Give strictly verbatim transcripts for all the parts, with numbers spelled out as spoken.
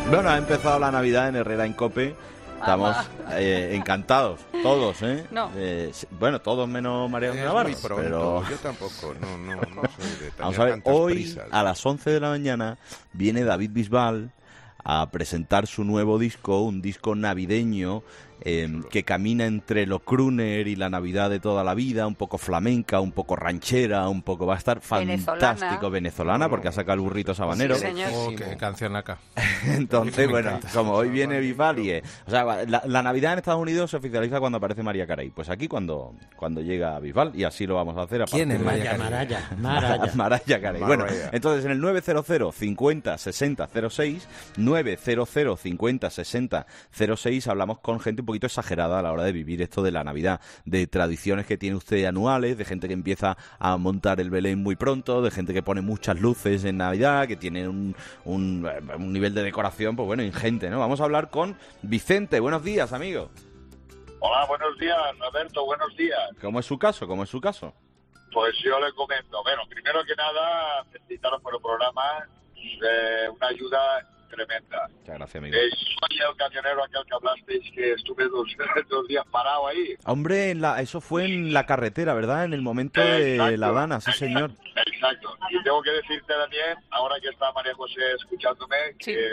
Bueno, ha empezado la Navidad en Herrera en COPE. Estamos eh, encantados, todos, ¿eh? No. Eh, bueno, todos menos María José Navarro. Muy pronto, pero... yo tampoco, no, no, no soy de tener Vamos a ver, tantas hoy prisas. a las once de la mañana viene David Bisbal a presentar su nuevo disco, un disco navideño eh, que camina entre lo crooner y la Navidad de toda la vida, un poco flamenca, un poco ranchera, un poco va a estar fantástico, Venezolana, venezolana porque ha sacado el burrito sabanero. Sí, señor. Oh, qué canción acá. Entonces, Me bueno, encanta. como hoy viene Bisbal y... eh, o sea, la, la Navidad en Estados Unidos se oficializa cuando aparece María Carey. Pues aquí cuando, cuando llega Bisbal, y así lo vamos a hacer. A ¿Quién es partir de- Mariah Maraya, Maraya. Mariah Carey. Bueno, Mariah. entonces en el nueve cero cero cincuenta sesenta cero seis, nueve cero cero cincuenta sesenta cero seis hablamos con gente un poquito exagerada a la hora de vivir esto de la Navidad, de tradiciones que tiene usted anuales, de gente que empieza a montar el Belén muy pronto, de gente que pone muchas luces en Navidad, que tiene un, un, un nivel de decoración, pues bueno, ingente, ¿no? Vamos a hablar con Vicente. Buenos días, amigo. Hola, buenos días, Roberto, buenos días. ¿Cómo es su caso? ¿Cómo es su caso? Pues yo le comento, bueno, primero que nada, felicitaros por el programa, eh, una ayuda tremenda. Muchas gracias, amigo. Eh, soy el camionero aquel que hablasteis, que estuve dos, dos días parado ahí. Hombre, en la, eso fue en la carretera, ¿verdad? En el momento de Exacto. La Habana, sí, señor. Exacto. Y tengo que decirte también, ahora que está María José escuchándome, Sí. que,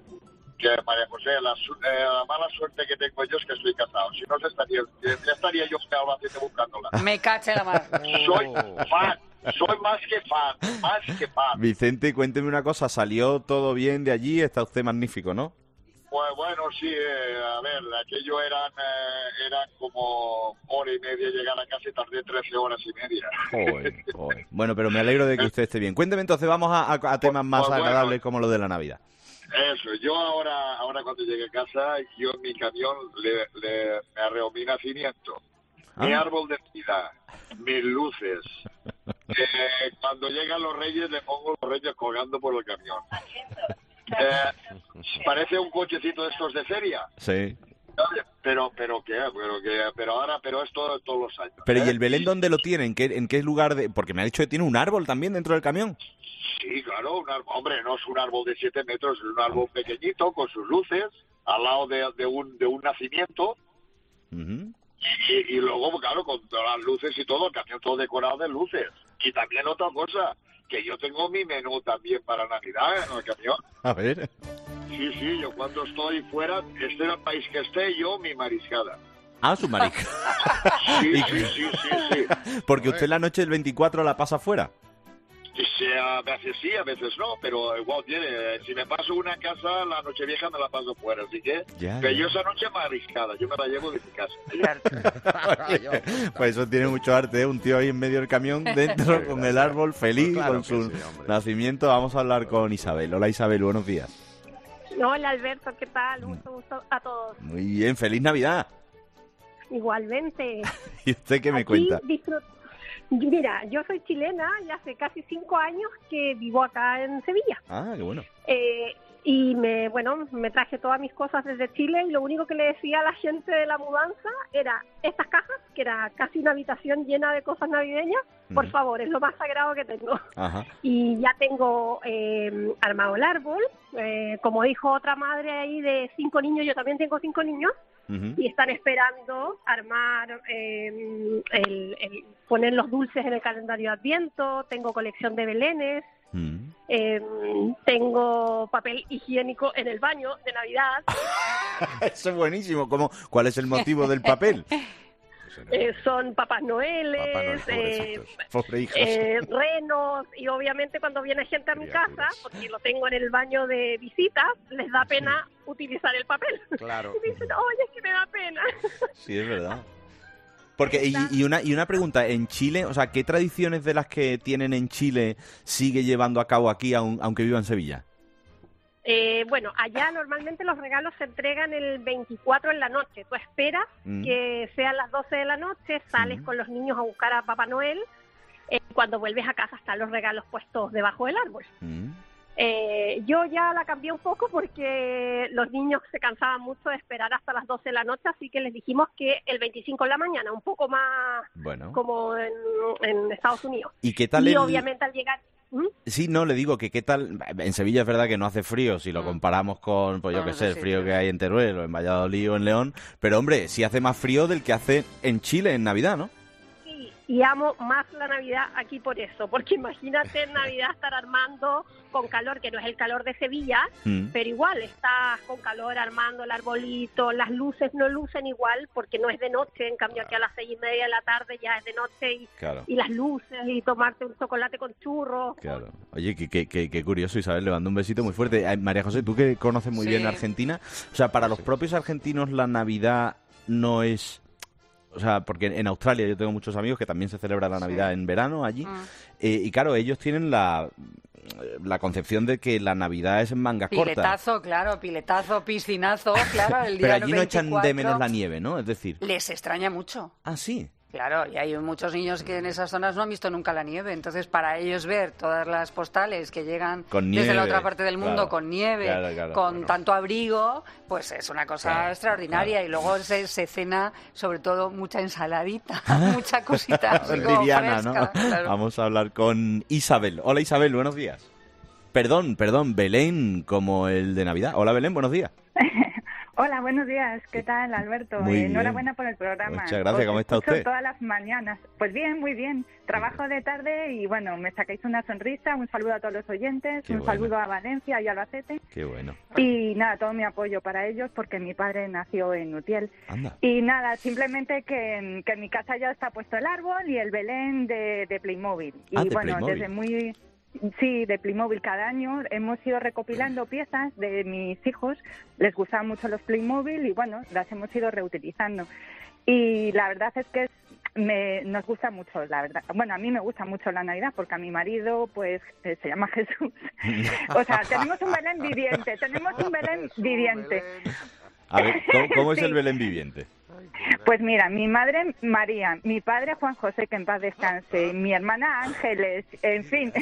que María José, la, su- eh, la mala suerte que tengo yo es que estoy casado. Si no, se estaría, ya estaría yo en Albacete buscándola. Me caché la mar. Soy fan, soy más que fan, más que fan. Vicente, cuénteme una cosa, ¿salió todo bien de allí? Está usted magnífico, ¿no? Pues bueno, sí, eh, a ver, aquello eran, eh, eran como hora y media llegar a casa y tardé trece horas y media. Joder, joder. Bueno, pero me alegro de que usted esté bien. Cuénteme entonces, vamos a, a- a temas más Pues bueno. agradables como lo de la Navidad. Eso, yo ahora ahora cuando llegué a casa, yo en mi camión le, le me arreó mi nacimiento, mi Ah. árbol de vida, mis luces. Eh, cuando llegan los reyes, le pongo los reyes colgando por el camión. Eh, parece un cochecito de estos de feria. Sí. ¿Sabes? Pero, pero qué, pero qué, pero ahora, pero esto todos los años. Pero ¿y ¿eh? el Belén dónde lo tiene? ¿En qué, en qué lugar? De... Porque me ha dicho que tiene un árbol también dentro del camión. Sí, claro, un árbol, hombre, no es un árbol de siete metros, es un árbol pequeñito con sus luces al lado de, de un de un nacimiento Ujú. y, y luego, claro, con todas las luces y todo, el camión todo decorado de luces. Y también otra cosa, que yo tengo mi menú también para Navidad en el camión. A ver. Sí, sí, yo cuando estoy fuera, esté en el país que esté, yo mi mariscada. Ah, su marica. Sí, Y- sí, sí, sí, sí. Porque usted la noche del veinticuatro la pasa fuera. Y sí, a veces sí, a veces no, pero igual tiene. Si me paso una casa, la noche vieja me la paso fuera, así que... Ya, pero ya. yo esa noche mariscada, yo me la llevo de mi casa. Pues eso tiene mucho arte, ¿eh? Un tío ahí en medio del camión, dentro, con el árbol, feliz, Claro con que su sí, hombre. nacimiento. Vamos a hablar con Isabel. Hola, Isabel, buenos días. Hola Alberto, ¿qué tal? Gusto, gusto a todos. Muy bien, feliz Navidad. Igualmente. ¿Y usted qué me Aquí cuenta? disfrut- Mira, yo soy chilena y hace casi cinco años que vivo acá en Sevilla. Ah, qué bueno. Eh, y me, bueno, me traje todas mis cosas desde Chile y lo único que le decía a la gente de la mudanza era estas cajas, que era casi una habitación llena de cosas navideñas, por Ujú. favor, es lo más sagrado que tengo. Ajá. Y ya tengo eh, armado el árbol, eh, como dijo otra madre ahí de cinco niños, yo también tengo cinco niños, Ujú. y están esperando armar, eh, el, el- poner los dulces en el calendario de Adviento, tengo colección de belenes, Mm. eh, tengo papel higiénico en el baño de Navidad, Eso es buenísimo. ¿Cómo, ¿Cuál es el motivo del papel? eh, son Papás Noeles, Papá Noel, eh, pobrecitos. Pobre hijos. eh, renos, y obviamente cuando viene gente a mi casa, Criaturas. porque lo tengo en el baño de visitas, les da pena utilizar el papel. Claro. Y dicen, oye, es que me da pena. Sí, es verdad. Porque, y, y una, y una pregunta, en Chile, o sea, ¿qué tradiciones de las que tienen en Chile sigue llevando a cabo aquí, aun- aunque viva en Sevilla? Eh, bueno, allá normalmente los regalos se entregan el veinticuatro en la noche. Tú esperas Mm. que sean las doce de la noche, sales Mm. con los niños a buscar a Papá Noel. Eh, cuando vuelves a casa están los regalos puestos debajo del árbol. Mm. Eh, yo ya la cambié un poco porque los niños se cansaban mucho de esperar hasta las doce de la noche, así que les dijimos que el veinticinco en la mañana, un poco más Bueno. como en, en Estados Unidos. ¿Y qué tal Y el...? obviamente al llegar... ¿Mm? Sí, no, le digo que qué tal, en Sevilla es verdad que no hace frío si lo comparamos con, pues yo No, qué no sé, el sé, frío sí. que hay en Teruel o en Valladolid o en León, pero hombre, sí hace más frío del que hace en Chile en Navidad, ¿no? Sí, y amo más la Navidad aquí por eso, porque imagínate en Navidad estar armando con calor, que no es el calor de Sevilla, Mm. pero igual estás con calor armando el arbolito, las luces no lucen igual porque no es de noche, en cambio aquí a las seis y media de la tarde ya es de noche y, Claro. y las luces y tomarte un chocolate con churros. Claro. Oye, qué, qué, qué, qué curioso, Isabel, le mando un besito muy fuerte. Ay, María José, tú que conoces muy Sí. bien Argentina, o sea, para los propios argentinos la Navidad no es... O sea, porque en Australia yo tengo muchos amigos que también se celebra la Navidad en verano allí, Mm. eh, y claro, ellos tienen la, la concepción de que la Navidad es en mangas cortas. Piletazo, claro, piletazo, piscinazo, claro, el día Pero allí no echan de veinticuatro. menos la nieve, ¿no? Es decir... Les extraña mucho. Ah, sí. Claro, y hay muchos niños que en esas zonas no han visto nunca la nieve, entonces para ellos ver todas las postales que llegan Con desde la nieve, otra parte del mundo claro. con nieve, Claro, claro, con claro. tanto abrigo, pues es una cosa Claro, extraordinaria. claro. Y luego se, se cena sobre todo mucha ensaladita, mucha cosita así como Liviana, fresca, ¿no? claro. Vamos a hablar con Isabel. Hola, Isabel, buenos días. Perdón, perdón, Belén, como el de Navidad. Hola, Belén, buenos días. Hola, buenos días. ¿Qué tal, Alberto? Muy Eh, bien. Enhorabuena por el programa. Muchas gracias. Os ¿Cómo está escucho usted? todas las mañanas. Pues bien, muy bien. Trabajo de tarde y, bueno, me sacáis una sonrisa. Un saludo a todos los oyentes. Qué un bueno. saludo a Valencia y a Albacete. Qué bueno. Y nada, todo mi apoyo para ellos porque mi padre nació en Utiel. Anda. Y nada, simplemente que, que en mi casa ya está puesto el árbol y el Belén de, de Playmobil. Y Ah, de bueno, Playmobil. desde muy... Sí, de Playmobil. Cada año hemos ido recopilando piezas de mis hijos. Les gustaban mucho los Playmobil y bueno, las hemos ido reutilizando. Y la verdad es que es- me, nos gusta mucho, la verdad. Bueno, a mí me gusta mucho la Navidad porque a mi marido pues eh, se llama Jesús. O sea, tenemos un Belén viviente, tenemos un Belén viviente. A ver, ¿cómo, cómo es Sí. el Belén viviente? Pues mira, mi madre María, mi padre Juan José, que en paz descanse, mi hermana Ángeles, en fin.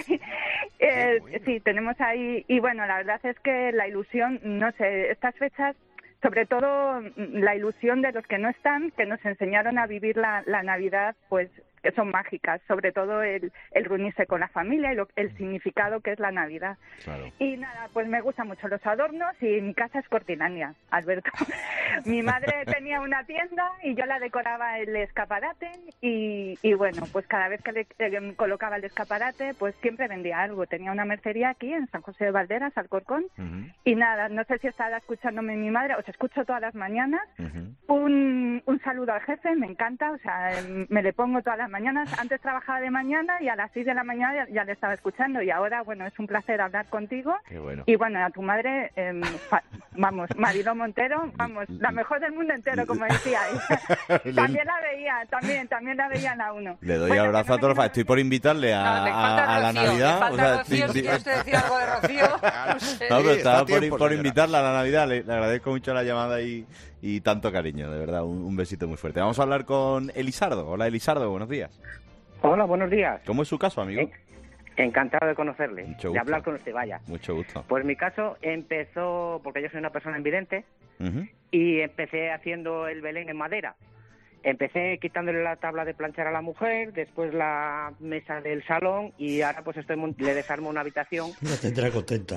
Eh, sí, tenemos ahí, y bueno, la verdad es que la ilusión, no sé, estas fechas, sobre todo mm, la ilusión de los que no están, que nos enseñaron a vivir la, la Navidad, pues que son mágicas, sobre todo el, el reunirse con la familia y lo- el significado que es la Navidad. Claro. Y nada, pues me gustan mucho los adornos y mi casa es Cortinania, Alberto. Mi madre tenía una tienda y yo la decoraba el escaparate y, y bueno, pues cada vez que le eh, colocaba el escaparate, pues siempre vendía algo. Tenía una mercería aquí en San José de Valderas, Alcorcón, Ujú, y nada, no sé si estará escuchándome mi madre, os escucho todas las mañanas. ujú. Un, un saludo al jefe, me encanta, o sea, em, me le pongo todas las mañanas. Antes trabajaba de mañana y a las seis de la mañana ya, ya le estaba escuchando y ahora, bueno, es un placer hablar contigo. Qué bueno. Y bueno, a tu madre, em, fa- vamos, Mariló Montero, vamos, la mejor del mundo entero, como decía ella. También la veía, también, también la veía en la uno. Le doy Bueno, abrazo que no a todos. me- Estoy por invitarle a, No, le falta a- a la Rocío, le Navidad. falta o sea, Rocío, sí, si sí. quiere usted decir algo de Rocío. No sé. No, pero Sí, estaba está por, tiempo, por señora. invitarla a la Navidad. Le, le agradezco mucho la llamada y, y tanto cariño, de verdad. Un, un besito muy fuerte. Vamos a hablar con Elisardo. Hola, Elisardo, buenos días. Hola, buenos días. ¿Cómo es su caso, amigo? Eh, Encantado de conocerle, Mucho de gusto. hablar con usted, vaya. Mucho gusto. Pues mi caso empezó, porque yo soy una persona invidente, Ujú. y empecé haciendo el Belén en madera. Empecé quitándole la tabla de planchar a la mujer, después la mesa del salón, y ahora pues estoy mon- le desarmo una habitación. La tendrá contenta.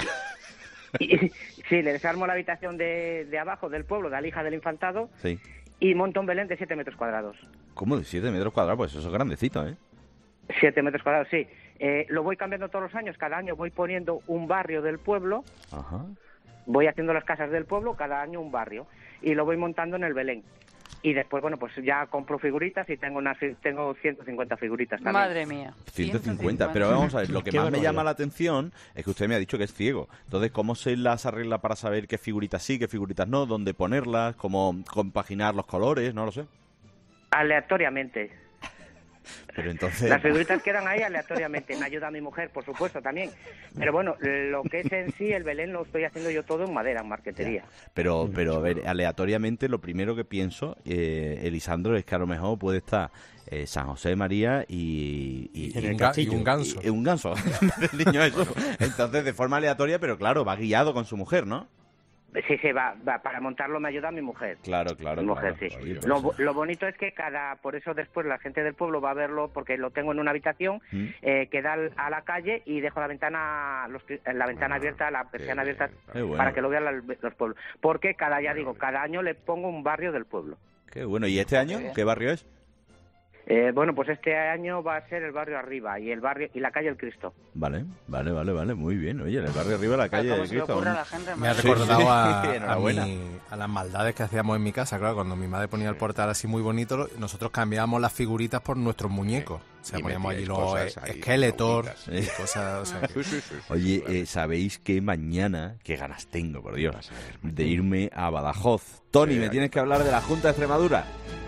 Y, sí, le desarmo la habitación de, de abajo del pueblo, de Alija del Infantado, Sí. y monto un Belén de siete metros cuadrados. ¿Cómo de siete metros cuadrados? Pues eso es grandecito, ¿eh? siete metros cuadrados, sí. Eh, lo voy cambiando todos los años, cada año voy poniendo un barrio del pueblo. Ajá. Voy haciendo las casas del pueblo, cada año un barrio, y lo voy montando en el Belén. Y después, bueno, pues ya compro figuritas y tengo unas fi- tengo ciento cincuenta figuritas también. Madre mía. ciento cincuenta, pero vamos a ver, lo que Qué más me barbaridad. llama la atención es que usted me ha dicho que es ciego. Entonces, ¿cómo se las arregla para saber qué figuritas sí, qué figuritas no, dónde ponerlas, cómo compaginar los colores? No lo sé. Aleatoriamente. Pero entonces... Las figuritas quedan ahí aleatoriamente. Me ayuda a mi mujer, por supuesto, también. Pero bueno, lo que es en sí el Belén lo estoy haciendo yo todo en madera, en marquetería. Pero, pero a ver, aleatoriamente lo primero que pienso, eh, Elisandro, es que a lo mejor puede estar eh, San José de María y... y- En y- el Ga- y castillo. un ganso. y- y un ganso. El niño eso. Entonces, de forma aleatoria, pero claro, va guiado con su mujer, ¿no? Sí, sí, va, va, para montarlo me ayuda mi mujer. Claro, claro. Mi mujer, claro. sí. Oye, pero Lo, eso- lo bonito es que cada, por eso después la gente del pueblo va a verlo, porque lo tengo en una habitación ¿Mm? eh, que da al- a la calle y dejo la ventana, los, la ventana Ah, abierta, la qué persiana abierta, bien. Qué bueno. para que lo vean los, los pueblos. Porque cada, ya digo, cada año le pongo un barrio del pueblo. Qué bueno. ¿Y este año qué barrio es? Eh, bueno, pues este año va a ser el barrio Arriba y el barrio y la calle El Cristo. Vale, vale, vale, vale. Muy bien. Oye, en el barrio arriba, la calle ¿Cómo de se le Cristo. ocurre a un- la gente? Me ha madre? Sí, recordado sí. a, a, Enhorabuena. mi- a las maldades que hacíamos en mi casa, claro, cuando mi madre ponía el portal así muy bonito, lo- nosotros cambiábamos las figuritas por nuestros muñecos. O sea, Y poníamos allí eh, los metíais cosas ahí, Sí. esqueletos y Ah. cosas, o sea, Oye, sí, sí, eh, ¿sabéis que mañana, qué ganas tengo, por Dios, Vas a ver, de irme a Badajoz? Tony, Sí, me aquí tienes que hablar de la Junta de Extremadura.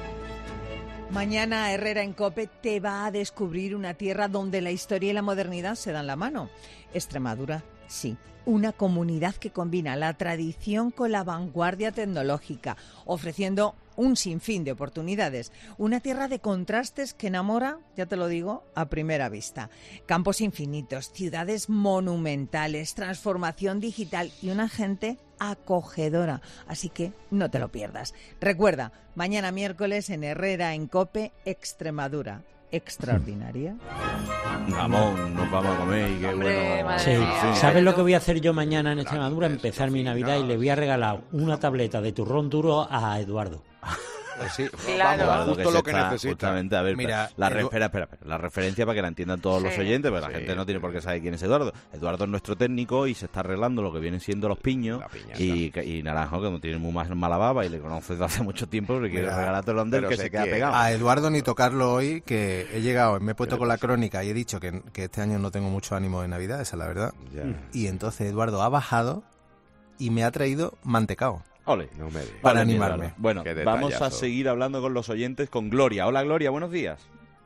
Mañana Herrera en COPE te va a descubrir una tierra donde la historia y la modernidad se dan la mano. Extremadura, sí. Una comunidad que combina la tradición con la vanguardia tecnológica, ofreciendo un sinfín de oportunidades. Una tierra de contrastes que enamora, ya te lo digo, a primera vista. Campos infinitos, ciudades monumentales, transformación digital y una gente acogedora. Así que no te lo pierdas. Recuerda, mañana miércoles en Herrera en COPE, Extremadura. Extraordinaria. Jamón, nos vamos a comer y qué Hombre, bueno. madre Sí, mía. ¿sabes lo que voy a hacer yo mañana en Extremadura? Empezar mi Navidad y le voy a regalar una tableta de turrón duro a Eduardo. Pues sí, Claro. vamos, justo se lo que está necesita. justamente, a ver, Mira, la, re- Edu- espera, espera, espera, la referencia para que la entiendan todos los Sí. oyentes, porque la Sí, gente no tiene sí. por qué saber quién es Eduardo. Eduardo es nuestro técnico y se está arreglando lo que vienen siendo los piños La piñata. y, y Naranjo, que no tiene muy más mala baba y le conoce desde hace mucho tiempo, le quiere Mira, regalártelo a él pero que se se queda quiere. pegado. A Eduardo ni tocarlo hoy, que he llegado, me he puesto con la crónica y he dicho que, que este año no tengo mucho ánimo de Navidad, esa es la verdad. Ya. Y entonces Eduardo ha bajado y me ha traído mantecao. Ole. No me digas. Vale, Para animarme. Eduardo. Bueno, Qué vamos a detallazo. seguir hablando con los oyentes con Gloria. Hola Gloria, buenos días.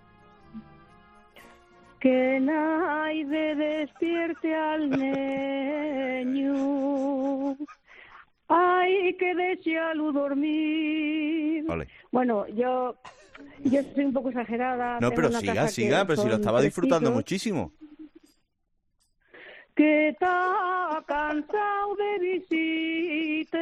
Que nadie despierte al niño. Ay, que desealo dormir. Ole. Bueno, yo yo soy un poco exagerada. No, tengo pero una siga, casa que siga, pero si lo son estaba tres disfrutando pisos. muchísimo. Que está cansado de visite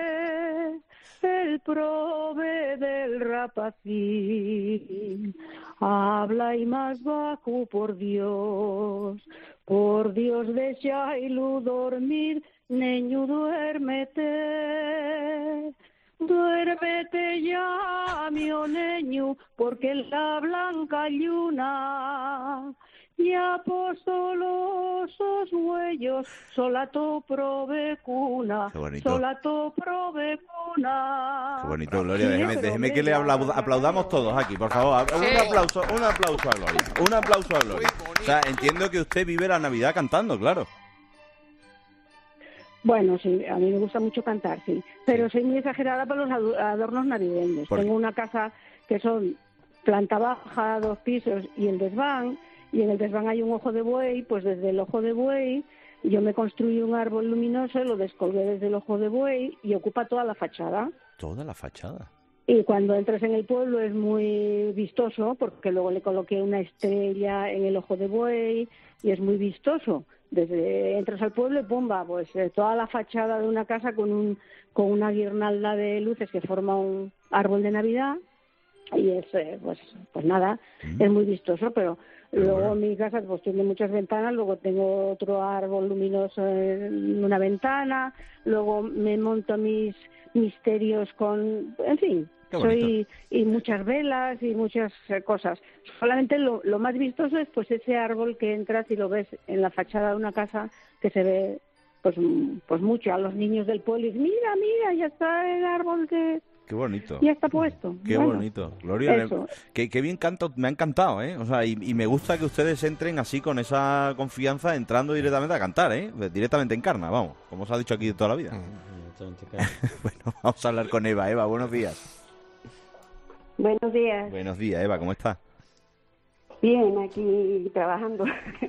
el prove del rapacín. Habla y más bajo, por Dios, por Dios, desealo dormir, niño, duérmete. Duérmete ya, mi niño, porque la blanca luna ya puesto los huellos, sola to prove cuna, Qué bonito. sola to prove cuna. Qué bonito, Gloria. Sí, Déjeme, pero déjeme que le venga, aplau- aplaudamos todos aquí, por favor. Un Sí. aplauso, un aplauso a Gloria. Un aplauso a Gloria. O sea, entiendo que usted vive la Navidad cantando, claro. Bueno, sí, a mí me gusta mucho cantar, sí, pero soy muy exagerada para los adu- adornos navideños. ¿Por qué? Tengo una casa que son planta baja, dos pisos y el desván, y en el desván hay un ojo de buey, pues desde el ojo de buey yo me construí un árbol luminoso, lo descolgué desde el ojo de buey y ocupa toda la fachada. Toda la fachada. Y cuando entras en el pueblo es muy vistoso, porque luego le coloqué una estrella en el ojo de buey y es muy vistoso. Desde entras al pueblo y pumba, pues eh, toda la fachada de una casa con un con una guirnalda de luces que forma un árbol de Navidad y es eh, pues pues nada, Mm. es muy vistoso, pero luego bueno. mi casa pues tiene muchas ventanas, luego tengo otro árbol luminoso en una ventana, luego me monto mis misterios con, en fin, Qué bonito. soy y muchas velas y muchas eh, cosas. Solamente lo, lo más vistoso es pues ese árbol que entras y lo ves en la fachada de una casa que se ve pues mm, pues mucho a los niños del pueblo y dicen, mira, mira, ya está el árbol que Qué bonito. ya está puesto. Qué Bueno, bonito. Gloria, le- eso. qué, qué bien canto, me ha encantado, ¿eh? O sea, y, y me gusta que ustedes entren así con esa confianza, entrando directamente a cantar, ¿eh? Directamente en carna, vamos, como se ha dicho aquí de toda la vida. Bueno, vamos a hablar con Eva. Eva, buenos días. Buenos días. Buenos días, Eva, ¿cómo estás? Bien, aquí trabajando.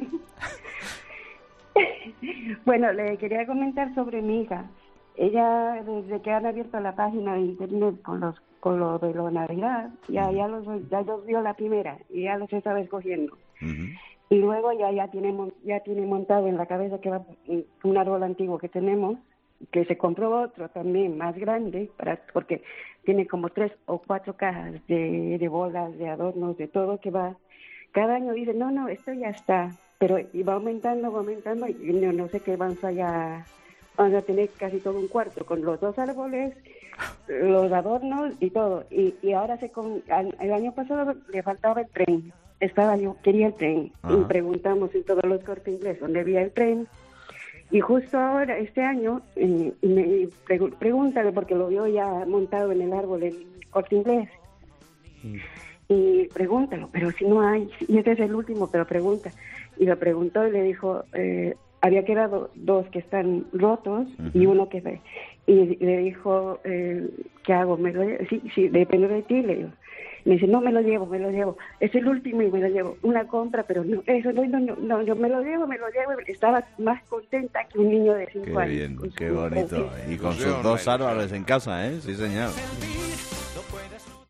Bueno, le quería comentar sobre mi hija. Ella, desde que han abierto la página de internet con los con lo de la Navidad, ya ya los ya los vio la primera y ya los estaba escogiendo. Ujú. Y luego ya ya tiene mon- ya tiene montado en la cabeza que va un árbol antiguo que tenemos que se compró otro también más grande, para porque tiene como tres o cuatro cajas de, de bolas, de adornos, de todo que va. Cada año dice, no, no, esto ya está, pero y va aumentando, va aumentando, y no, no sé qué vamos allá, vamos a tener casi todo un cuarto con los dos árboles, los adornos y todo. Y, y ahora se con, el año pasado le faltaba el tren, estaba yo quería el tren, Ajá. y preguntamos en todos los Corte Inglés dónde había el tren. Y justo ahora, este año, eh, me pregu- pregúntale, porque lo vio ya montado en el árbol el Corte Inglés. Sí. Y pregúntalo, pero si no hay, y este es el último, pero pregunta. Y lo preguntó y le dijo, eh, había quedado dos que están rotos uh-huh. y uno que ve. Y le dijo, eh, ¿qué hago? ¿Me lo llevo? Sí, sí, depende de ti, le digo. Me dice, no, me lo llevo, me lo llevo. Es el último y me lo llevo. Una compra, pero no, eso no, no, no, no, yo me lo llevo, me lo llevo. Estaba más contenta que un niño de cinco qué años. Bien, qué bonito. Y con sus dos árboles en casa, ¿eh? Sí, señor.